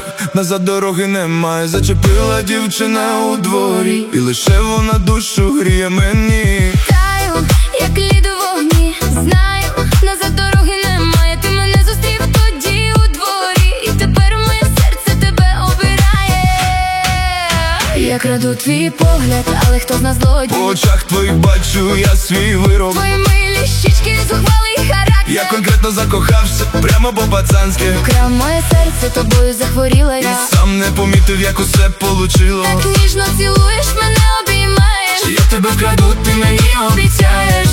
назад дороги немає. Зачепила дівчина у дворі, і лише вона душу гріє мені. Таю, як лід у вогні, знаю, назад дороги немає. Ти мене зустрів тоді у дворі, і тепер моє серце тебе обирає. Я краду твій погляд, але хто з нас злодій? По очах твоїх бачу я свій вирок. Твої милі щічки, зухвалий характер. Я конкретно закохався, прямо по-пацанськи. Вкрав моє серце, тобою захворіла я. І сам не помітив, як усе получило. Так ніжно цілуєш, мене обіймаєш. Я тебе вкраду, ти мені обіцяєш.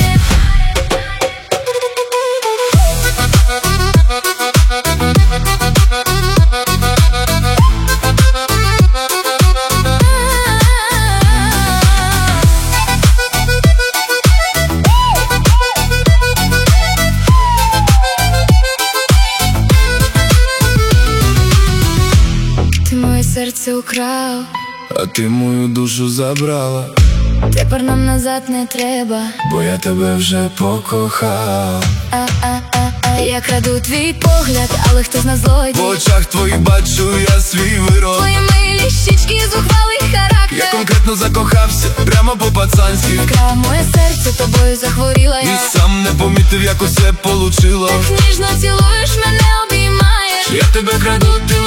Ти моє серце украв, А ти мою душу забрала, тепер нам назад не треба. бо я тебе вже покохав. Я краду твій погляд, але хто з нас злодій? По очах твоїх бачу я свій вирок. Твої милі щічки, зухвалий характер. Я конкретно закохався, прямо по-пацанськи. Вкрав моє серце, тобою захворіла я. І сам не помітив, як усе получило. Так ніжно цілуєш, мене обіймаєш. Я тебе краду, ти